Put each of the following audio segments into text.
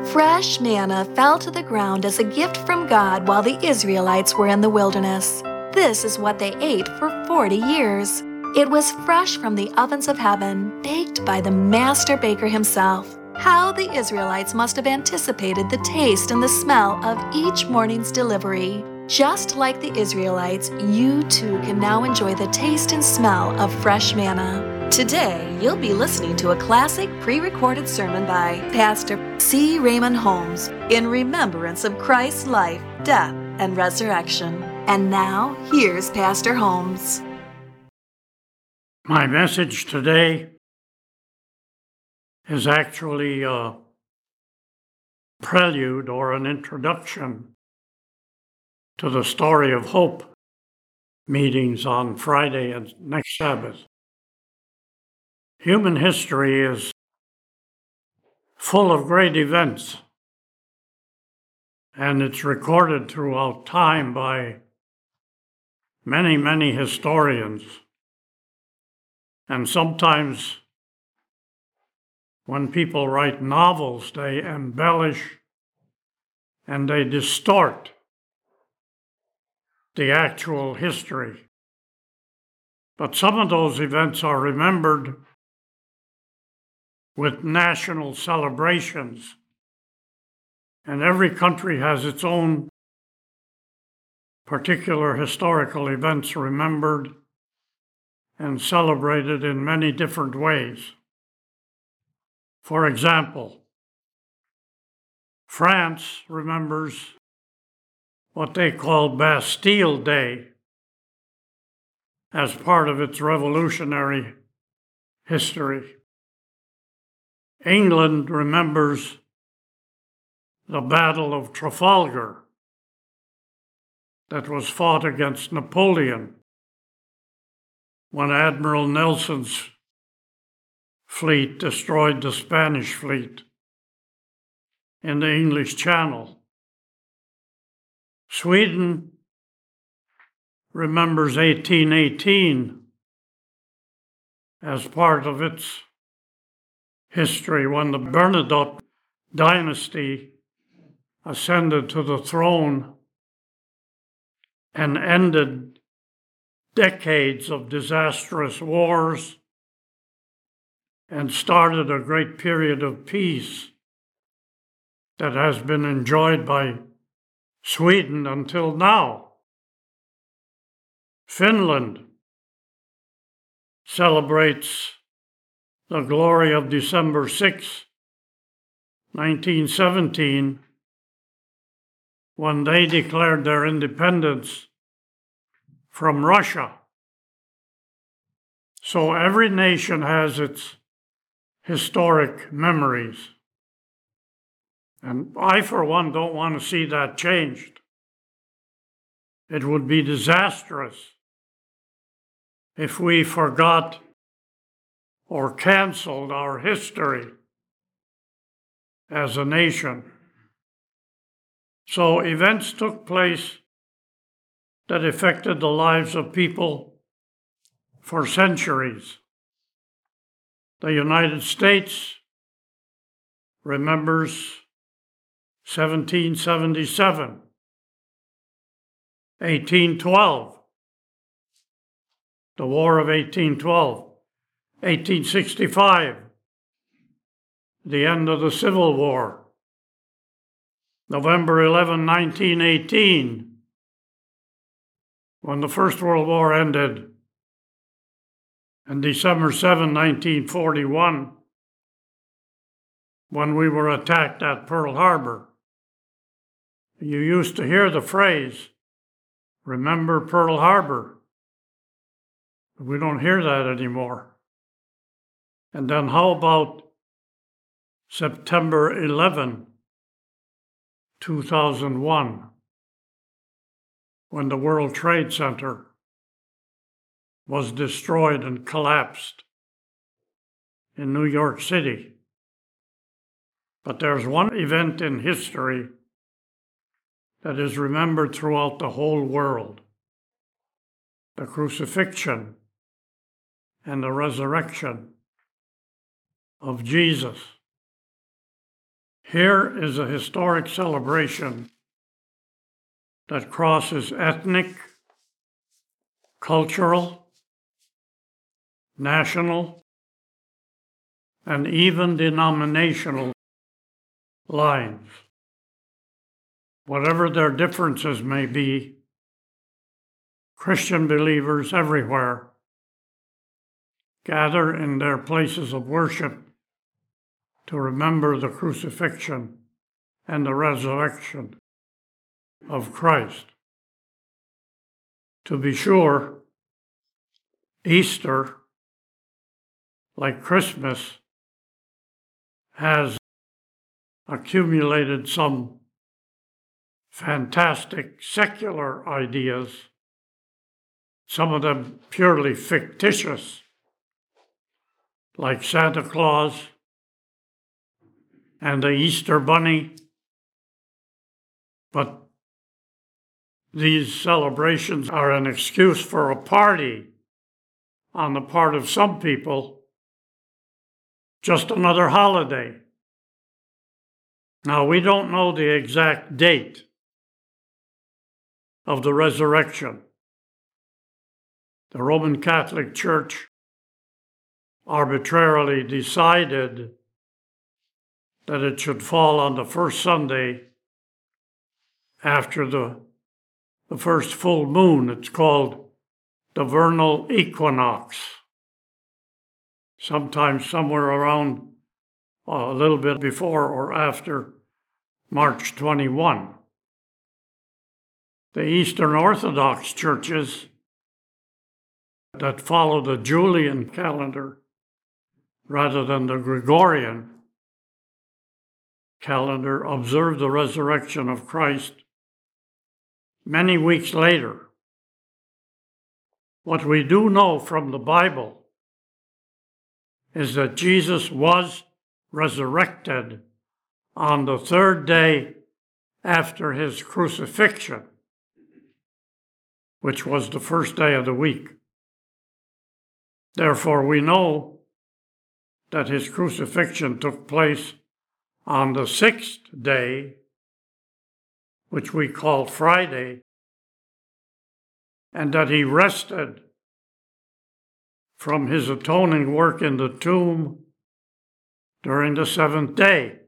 Fresh manna fell to the ground as a gift from God while the Israelites were in the wilderness. This is what they ate for 40 years. It was fresh from the ovens of heaven, baked by the master baker himself. How the Israelites must have anticipated the taste and the smell of each morning's delivery. Just like the Israelites, you too can now enjoy the taste and smell of fresh manna. Today, you'll be listening to a classic pre-recorded sermon by Pastor C. Raymond Holmes in remembrance of Christ's life, death, and resurrection. And now, here's Pastor Holmes. My message today is actually a prelude or an introduction to the Story of Hope meetings on Friday and next Sabbath. Human history is full of great events, and it's recorded throughout time by many, many historians. And sometimes when people write novels, they embellish and they distort the actual history. But some of those events are remembered with national celebrations, and every country has its own particular historical events remembered and celebrated in many different ways. For example, France remembers what they call Bastille Day as part of its revolutionary history. England remembers the Battle of Trafalgar that was fought against Napoleon when Admiral Nelson's fleet destroyed the Spanish fleet in the English Channel. Sweden remembers 1818 as part of its history when the Bernadotte dynasty ascended to the throne and ended decades of disastrous wars and started a great period of peace that has been enjoyed by Sweden until now. Finland celebrates the glory of December 6, 1917, when they declared their independence from Russia. So every nation has its historic memories. And I, for one, don't want to see that changed. It would be disastrous if we forgot or canceled our history as a nation. So events took place that affected the lives of people for centuries. The United States remembers 1777, 1812, the War of 1812, 1865, the end of the Civil War, November 11, 1918, when the First World War ended, and December 7, 1941, when we were attacked at Pearl Harbor. You used to hear the phrase, "Remember Pearl Harbor." We don't hear that anymore. And then how about September 11, 2001, when the World Trade Center was destroyed and collapsed in New York City? But there's one event in history that is remembered throughout the whole world: the crucifixion and the resurrection of Jesus. Here is a historic celebration that crosses ethnic, cultural, national, and even denominational lines. Whatever their differences may be, Christian believers everywhere gather in their places of worship to remember the crucifixion and the resurrection of Christ. To be sure, Easter, like Christmas, has accumulated some fantastic secular ideas, some of them purely fictitious, like Santa Claus and the Easter Bunny. But these celebrations are an excuse for a party on the part of some people, just another holiday. Now, we don't know the exact date of the resurrection. The Roman Catholic Church arbitrarily decided that it should fall on the first Sunday after the first full moon. It's called the vernal equinox. Sometimes somewhere around a little bit before or after March 21. The Eastern Orthodox churches that follow the Julian calendar rather than the Gregorian calendar observe the resurrection of Christ many weeks later. What we do know from the Bible is that Jesus was resurrected on the third day after his crucifixion, which was the first day of the week. Therefore, we know that his crucifixion took place on the sixth day, which we call Friday, and that he rested from his atoning work in the tomb during the seventh day.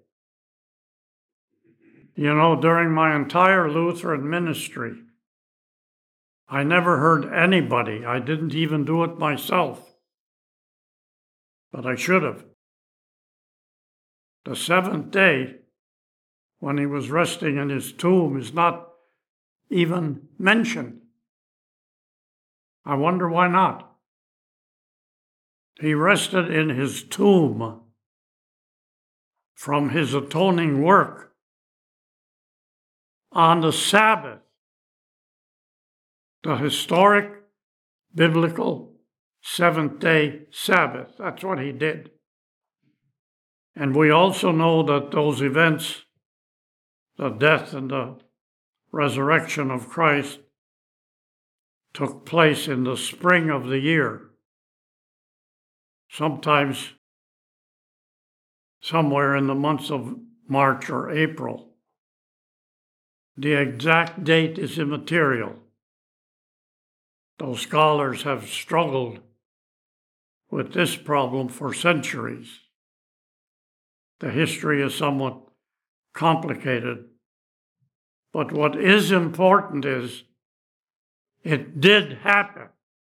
You know, during my entire Lutheran ministry, I never heard anybody, I didn't even do it myself, but I should have. The seventh day, when he was resting in his tomb, is not even mentioned. I wonder why not. He rested in his tomb from his atoning work on the Sabbath, the historic biblical seventh-day Sabbath. That's what he did. And we also know that those events, the death and the resurrection of Christ, took place in the spring of the year, sometimes somewhere in the months of March or April. The exact date is immaterial. Those scholars have struggled with this problem for centuries. The history is somewhat complicated, but what is important is it did happen.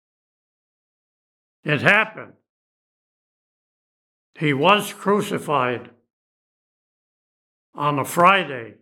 It happened. He was crucified on a Friday.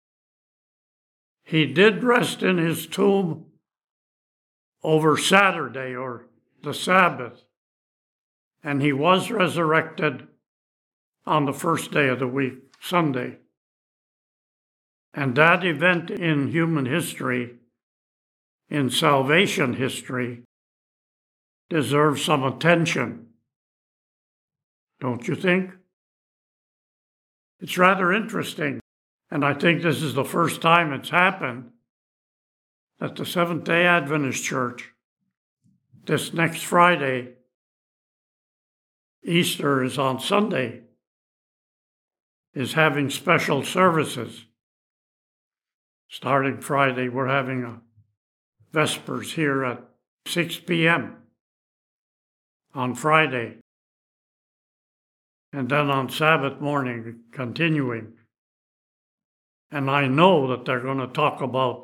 He did rest in his tomb over Saturday or the Sabbath, and he was resurrected on the first day of the week, Sunday. And that event in human history, in salvation history, deserves some attention. Don't you think? It's rather interesting, and I think this is the first time it's happened that the Seventh-day Adventist Church, this next Friday, Easter is on Sunday, is having special services. Starting Friday, we're having a Vespers here at 6 p.m. on Friday. And then on Sabbath morning, continuing. And I know that they're going to talk about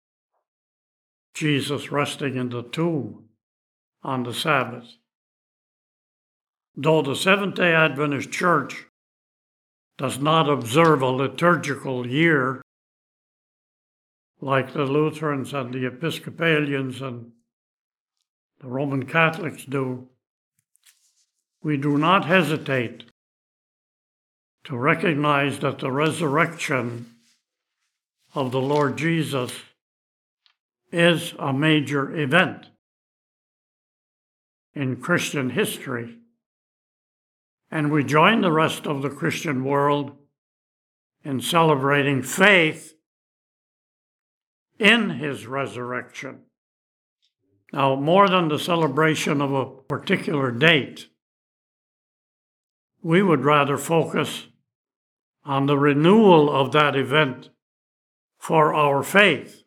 Jesus resting in the tomb on the Sabbath. Though the Seventh-day Adventist Church does not observe a liturgical year like the Lutherans and the Episcopalians and the Roman Catholics do, we do not hesitate to recognize that the resurrection of the Lord Jesus is a major event in Christian history. And we join the rest of the Christian world in celebrating faith in his resurrection. Now, more than the celebration of a particular date, we would rather focus on the renewal of that event for our faith.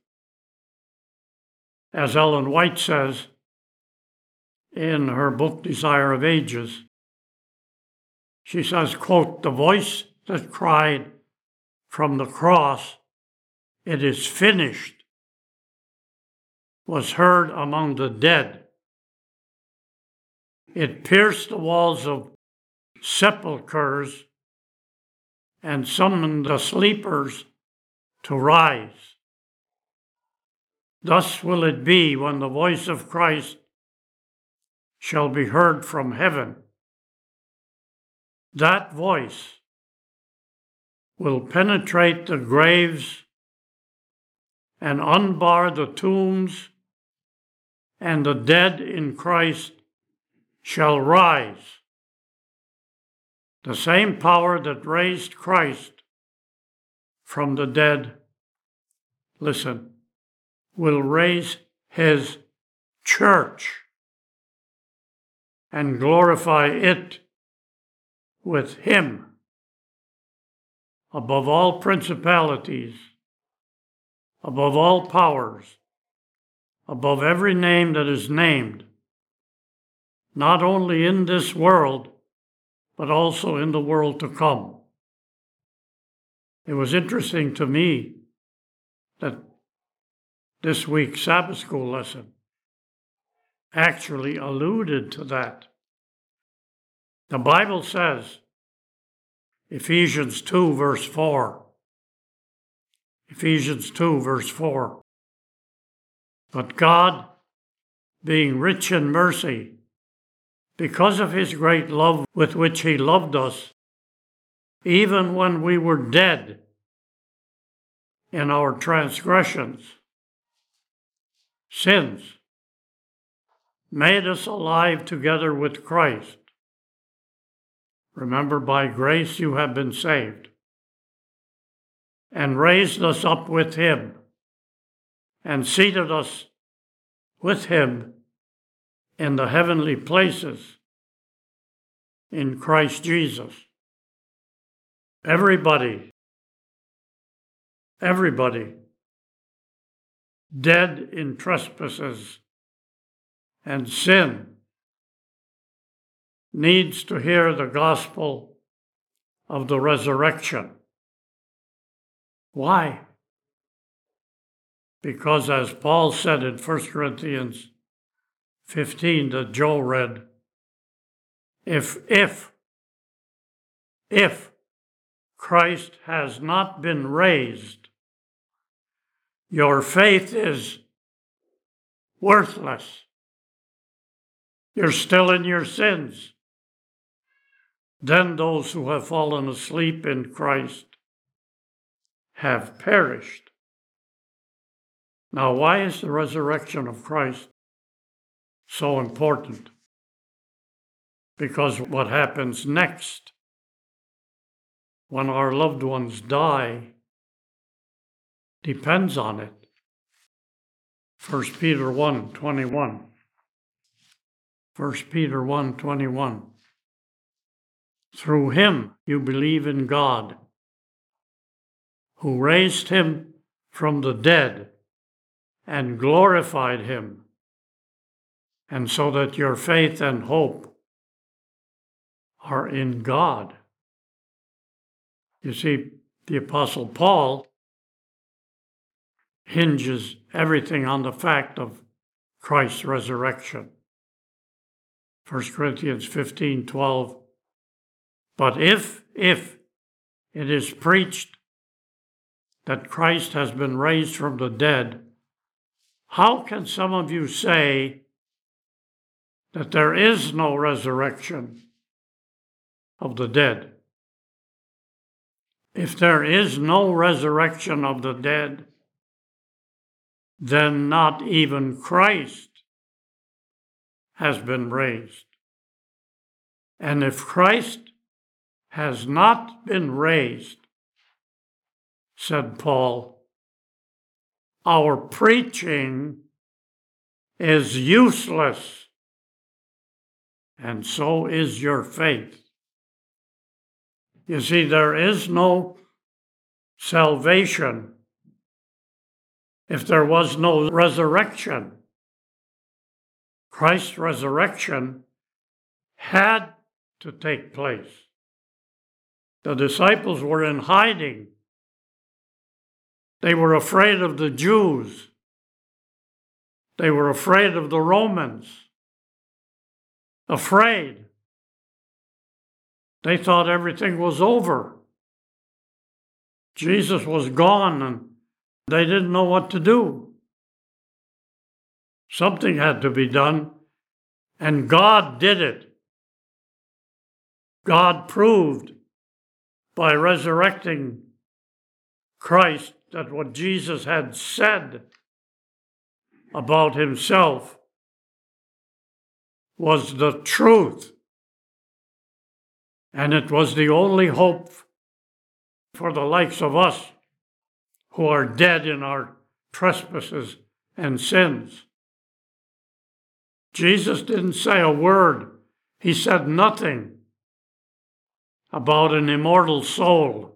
As Ellen White says in her book, Desire of Ages, she says, quote, "The voice that cried from the cross, 'It is finished,' was heard among the dead. It pierced the walls of sepulchres and summoned the sleepers to rise. Thus will it be when the voice of Christ shall be heard from heaven. That voice will penetrate the graves and unbar the tombs, and the dead in Christ shall rise. The same power that raised Christ from the dead, listen, will raise his church and glorify it with him above all principalities, above all powers, above every name that is named, not only in this world, but also in the world to come." It was interesting to me that this week's Sabbath school lesson actually alluded to that. The Bible says, Ephesians 2, verse 4, Ephesians 2, verse 4, "But God, being rich in mercy, because of his great love with which he loved us, even when we were dead in our transgressions, sins, made us alive together with Christ. Remember, by grace you have been saved, and raised us up with him, and seated us with him in the heavenly places in Christ Jesus." Everybody dead in trespasses and sin needs to hear the gospel of the resurrection. Why? Because as Paul said in 1 Corinthians 15 that Joe read, if Christ has not been raised, your faith is worthless. You're still in your sins. Then those who have fallen asleep in Christ have perished. Now, why is the resurrection of Christ so important? Because what happens next when our loved ones die depends on it. 1 Peter 1:21. 1 Peter 1:21. Through him you believe in God, who raised him from the dead and glorified him, and so that your faith and hope are in God. You see, the Apostle Paul hinges everything on the fact of Christ's resurrection. 1 Corinthians 15:12. But if it is preached that Christ has been raised from the dead, how can some of you say that there is no resurrection of the dead? If there is no resurrection of the dead, then not even Christ has been raised. And if Christ has not been raised, said Paul, our preaching is useless, and so is your faith. You see, there is no salvation if there was no resurrection. Christ's resurrection had to take place. The disciples were in hiding. They were afraid of the Jews. They were afraid of the Romans. Afraid. They thought everything was over. Jesus was gone and they didn't know what to do. Something had to be done, and God did it. God proved by resurrecting Christ that what Jesus had said about himself was the truth. And it was the only hope for the likes of us who are dead in our trespasses and sins. Jesus didn't say a word. He said nothing about an immortal soul.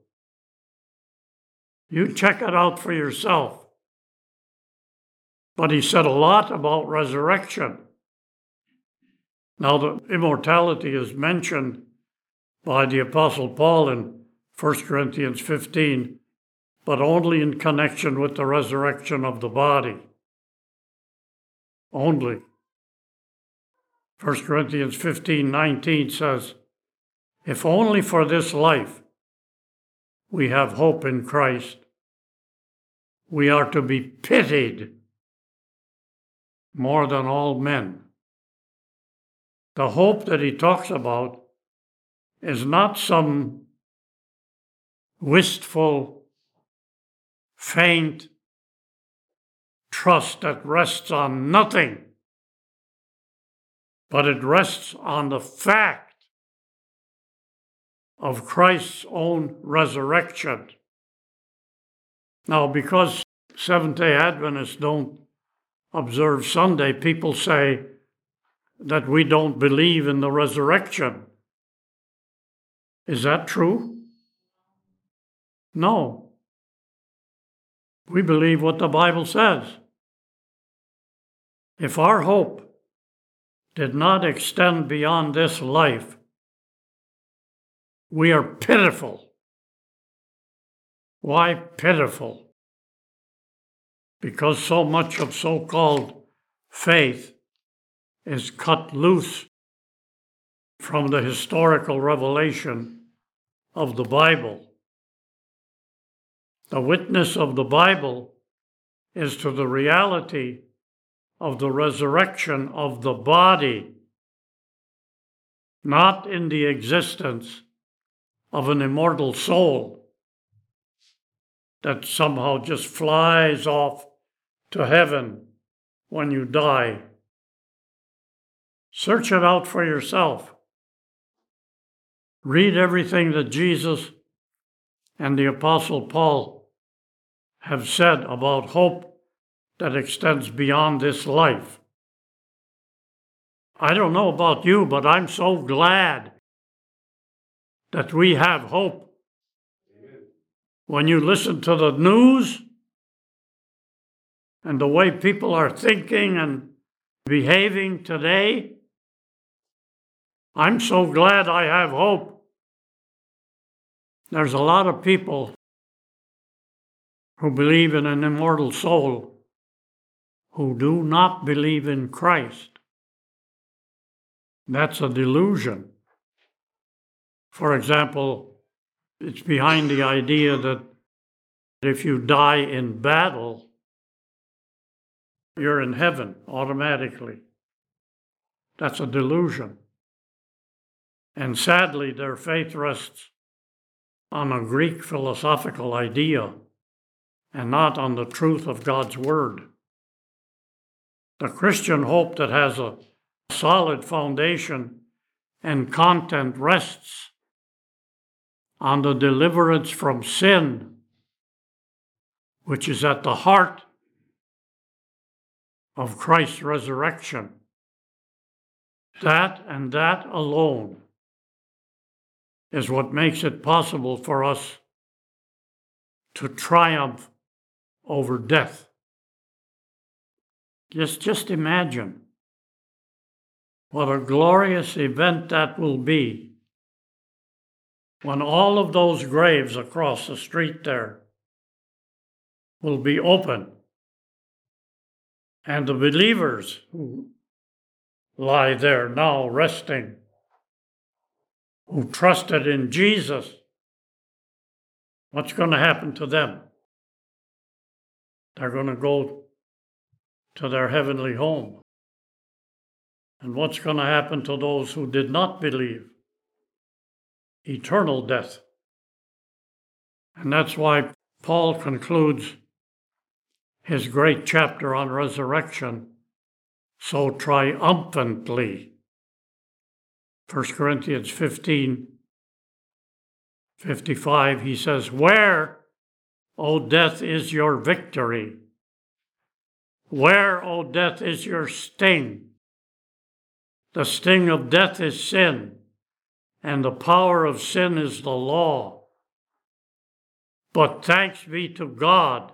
You check it out for yourself. But he said a lot about resurrection. Now, the immortality is mentioned by the Apostle Paul in 1 Corinthians 15, but only in connection with the resurrection of the body. Only. 1 Corinthians 15:19 says, if only for this life we have hope in Christ, we are to be pitied more than all men. The hope that he talks about is not some wistful, faint trust that rests on nothing, but it rests on the fact of Christ's own resurrection. Now, because Seventh-day Adventists don't observe Sunday, people say that we don't believe in the resurrection. Is that true? No. We believe what the Bible says. If our hope did not extend beyond this life, we are pitiful. Why pitiful? Because so much of so-called faith is cut loose from the historical revelation of the Bible. The witness of the Bible is to the reality of the resurrection of the body, not in the existence of an immortal soul that somehow just flies off to heaven when you die. Search it out for yourself. Read everything that Jesus and the Apostle Paul have said about hope that extends beyond this life. I don't know about you, but I'm so glad that we have hope. Amen. When you listen to the news and the way people are thinking and behaving today, I'm so glad I have hope. There's a lot of people who believe in an immortal soul who do not believe in Christ. That's a delusion. For example, it's behind the idea that if you die in battle, you're in heaven automatically. That's a delusion. And sadly, their faith rests on a Greek philosophical idea and not on the truth of God's Word. The Christian hope that has a solid foundation and content rests on the deliverance from sin, which is at the heart of Christ's resurrection. That and that alone is what makes it possible for us to triumph over death. Just imagine what a glorious event that will be when all of those graves across the street there will be open, and the believers who lie there now resting, who trusted in Jesus, what's going to happen to them? They're going to go to their heavenly home. And what's going to happen to those who did not believe? Eternal death. And that's why Paul concludes his great chapter on resurrection so triumphantly. 1 Corinthians 15:55, he says, "Where, O death, is your victory? Where, O death, is your sting? The sting of death is sin, and the power of sin is the law. But thanks be to God,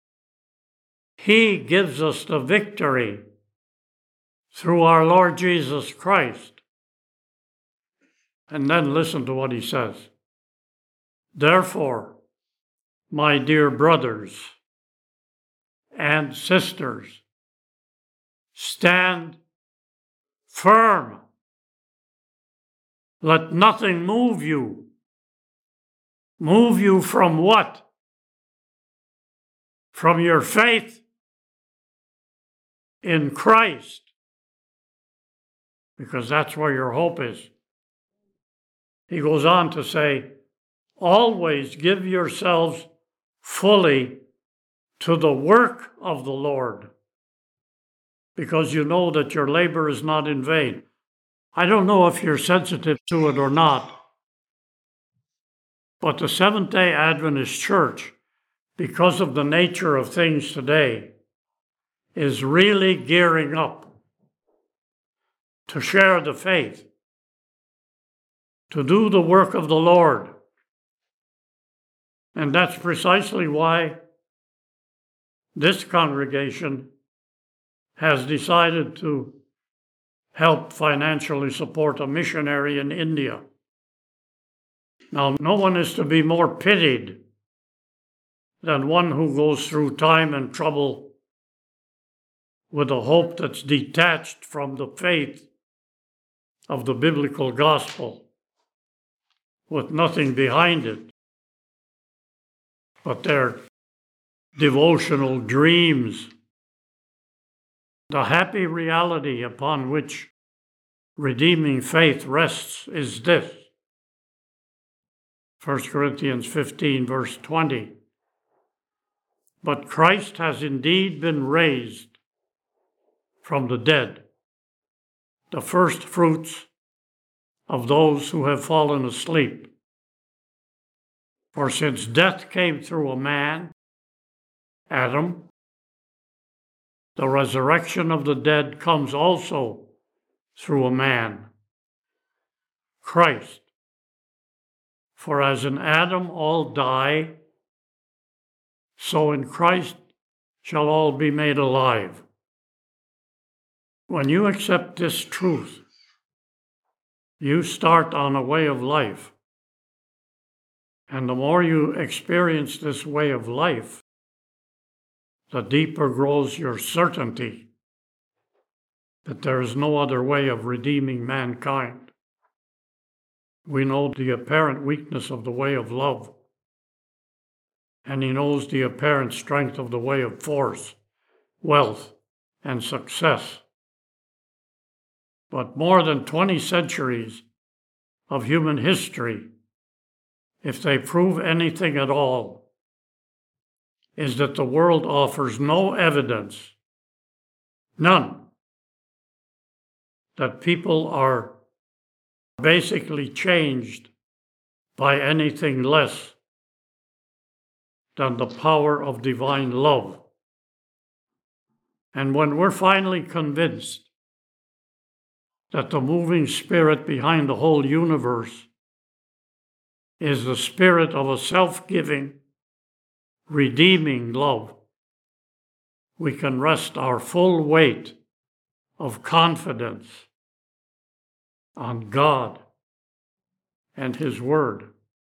He gives us the victory through our Lord Jesus Christ." And then listen to what he says. "Therefore, my dear brothers and sisters, stand firm. Let nothing move you." Move you from what? From your faith in Christ, because that's where your hope is. He goes on to say, "Always give yourselves fully to the work of the Lord, because you know that your labor is not in vain." I don't know if you're sensitive to it or not, but the Seventh-day Adventist Church, because of the nature of things today, is really gearing up to share the faith, to do the work of the Lord. And that's precisely why this congregation has decided to help financially support a missionary in India. Now, no one is to be more pitied than one who goes through time and trouble with a hope that's detached from the faith of the biblical gospel, with nothing behind it but their devotional dreams. The happy reality upon which redeeming faith rests is this. 1 Corinthians 15, verse 20. "But Christ has indeed been raised from the dead, the first fruits of those who have fallen asleep. For since death came through a man, Adam, the resurrection of the dead comes also through a man, Christ. For as in Adam all die, so in Christ shall all be made alive. When you accept this truth, you start on a way of life. And the more you experience this way of life, the deeper grows your certainty that there is no other way of redeeming mankind. We know the apparent weakness of the way of love, and he knows the apparent strength of the way of force, wealth, and success. But more than 20 centuries of human history, if they prove anything at all, is that the world offers no evidence, none, that people are basically changed by anything less than the power of divine love. And when we're finally convinced that the moving spirit behind the whole universe is the spirit of a self-giving, redeeming love, we can rest our full weight of confidence on God and His Word.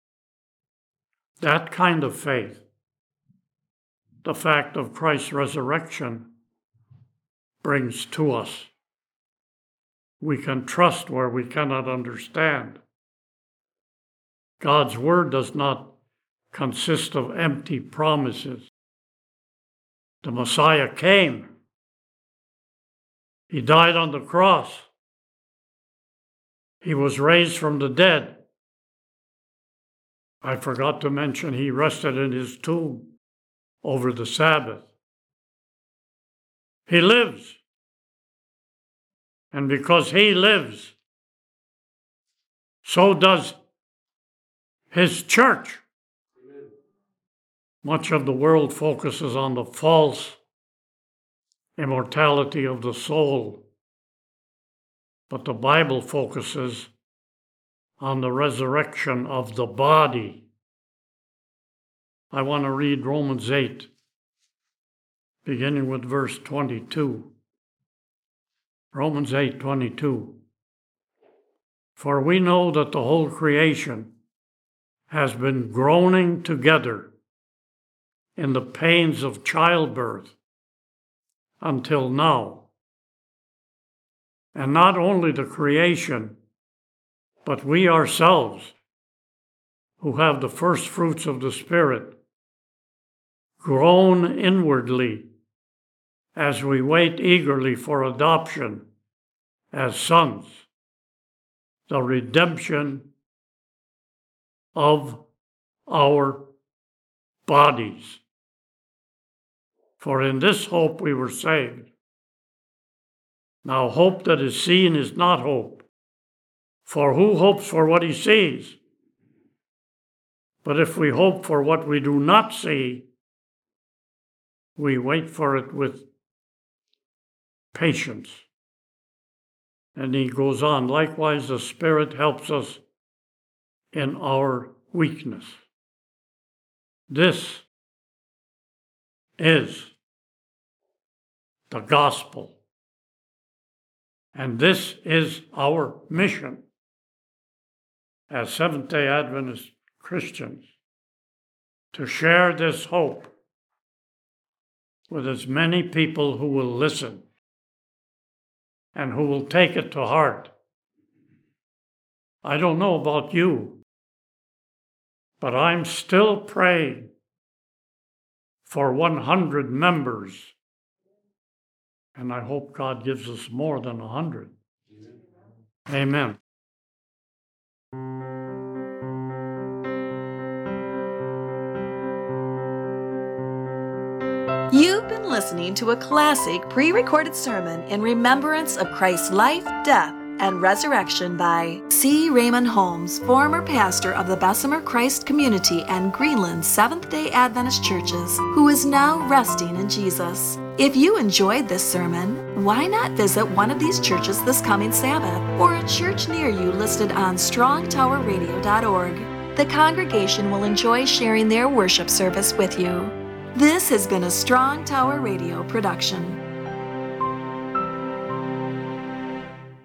That kind of faith, the fact of Christ's resurrection, brings to us. We can trust where we cannot understand. God's Word does not consist of empty promises. The Messiah came. He died on the cross. He was raised from the dead. I forgot to mention he rested in his tomb over the Sabbath. He lives. And because he lives, so does his church. Amen. Much of the world focuses on the false immortality of the soul, but the Bible focuses on the resurrection of the body. I want to read Romans 8, beginning with verse 22. Romans 8:22. For we know that the whole creation has been groaning together in the pains of childbirth until now. And not only the creation, but we ourselves, who have the first fruits of the Spirit, groan inwardly as we wait eagerly for adoption as sons, the redemption of our bodies. For in this hope we were saved. Now hope that is seen is not hope, for who hopes for what he sees? But if we hope for what we do not see, we wait for it with patience. And he goes on, likewise the Spirit helps us in our weakness. This is the gospel. And this is our mission as Seventh-day Adventist Christians, to share this hope with as many people who will listen and who will take it to heart. I don't know about you, but I'm still praying for 100 members, and I hope God gives us more than 100. Amen. You've been listening to a classic pre-recorded sermon in remembrance of Christ's life, death, and resurrection by C. Raymond Holmes, former pastor of the Bessemer Christ Community and Greenland Seventh-day Adventist Churches, who is now resting in Jesus. If you enjoyed this sermon, why not visit one of these churches this coming Sabbath, or a church near you listed on strongtowerradio.org. the congregation will enjoy sharing their worship service with you. This has been a Strong Tower Radio production.